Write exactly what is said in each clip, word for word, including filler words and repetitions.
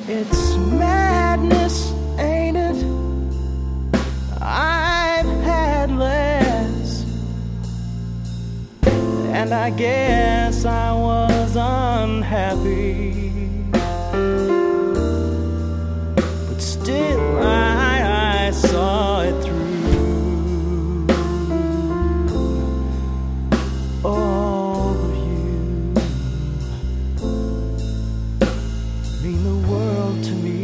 It's madness, ain't it? I've had less, and I guess I was unhappy, but still I, I saw it through. Oh, you mean the world to me.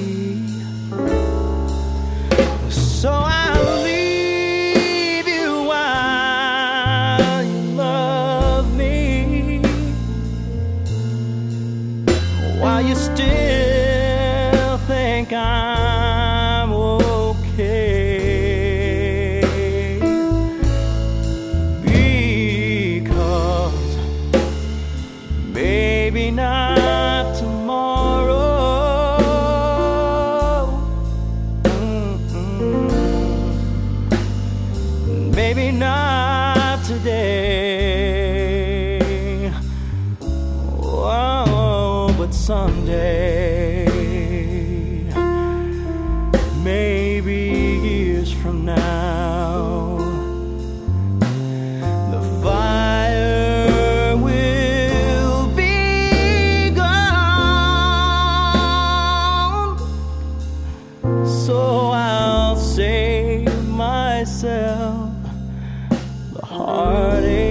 So I'll leave you while you love me, while you still think I'm okay, because maybe not tomorrow. Maybe not today, oh, but someday, maybe years from now, the fire will be gone. So I'll save myself the heartache